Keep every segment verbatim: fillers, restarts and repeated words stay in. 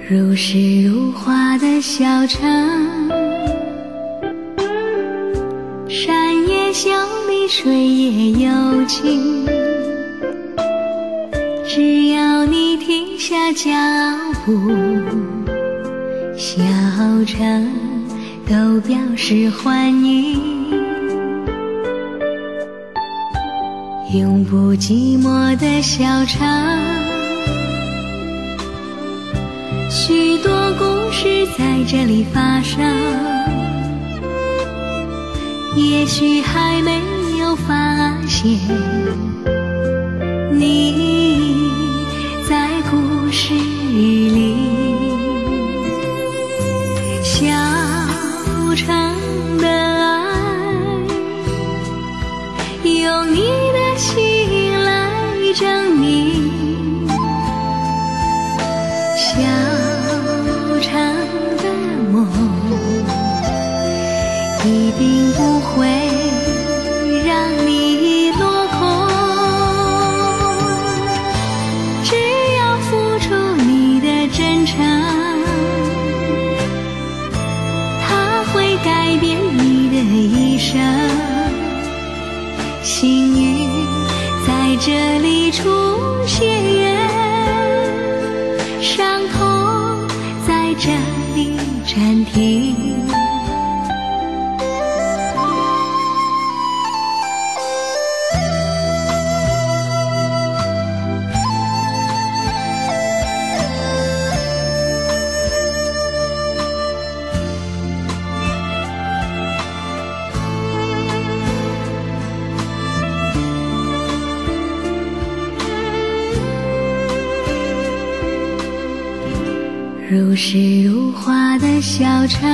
如诗如画的小城，山也秀丽，水也幽静。只要你停下脚步，小城都表示欢迎。永不寂寞的小城，许多故事在这里发生，也许还没有发现，你在故事里。小城的爱，用你的心来证明。小城的梦一定不会让你落空，只要付出你的真诚，它会改变你的一生。幸运在这里出现，伤痛在这里暂停。如诗如画的小城，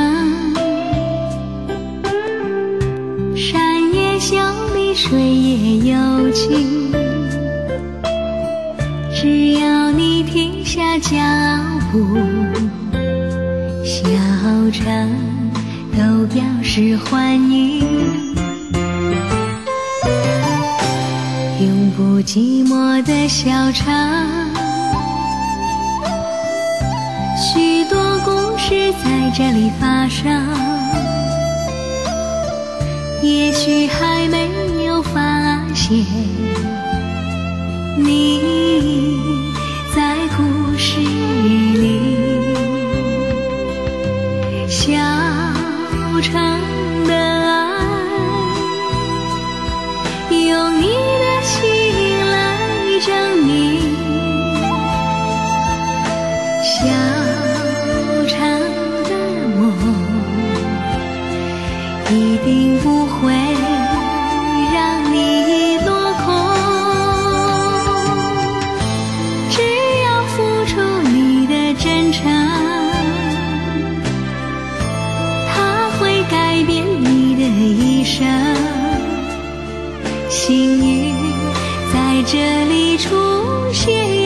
山也秀丽，水也幽静。只要你停下脚步，小城都表示欢迎。永不寂寞的小城，许多故事在这里发生，也许还没有发现，你在故事里。小城的爱，用你的心来证明。小城的梦一定不会让你落空，只要付出你的真诚，它会改变你的一生。幸运在这里出现。